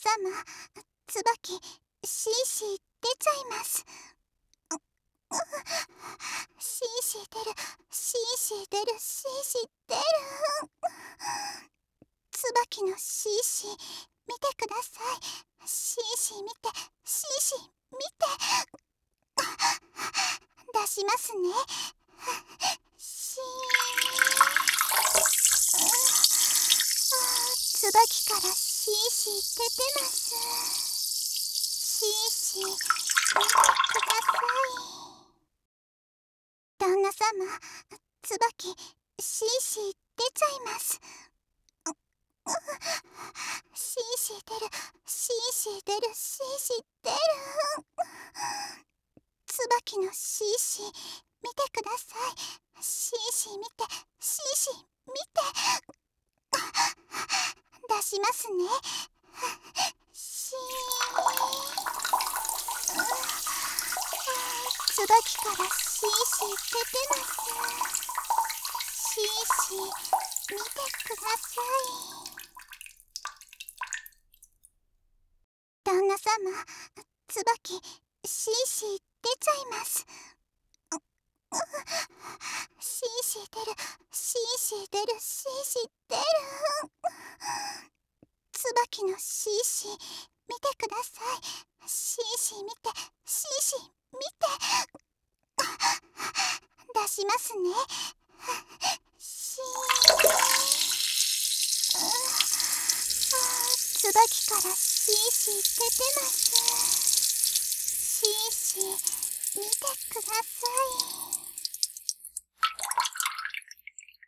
様、椿、シーシー出ちゃいます。シーシー出る、シーシー出る、シーシー出る。椿のシーシー、見てください。シーシー見て、シーシー見て。出しますね。シー。椿からシーシー出てます。シーシー見てください。旦那様、椿、シーシー出ちゃいます。シーシー出る、シーシー出る、シーシー出る。椿のシーシー見てください。シーシー見て、シーシー見て。出しますね。シー。椿からシーシー出てます。シーシー見てください。旦那様、椿、シーシー出ちゃいます。シーシー出る、シーシー出る、シーシー出る。椿のシーシー見てください。シーシー見て、シーシー見て。出しますね。シー。椿からシーシー出てます。シーシー見てください。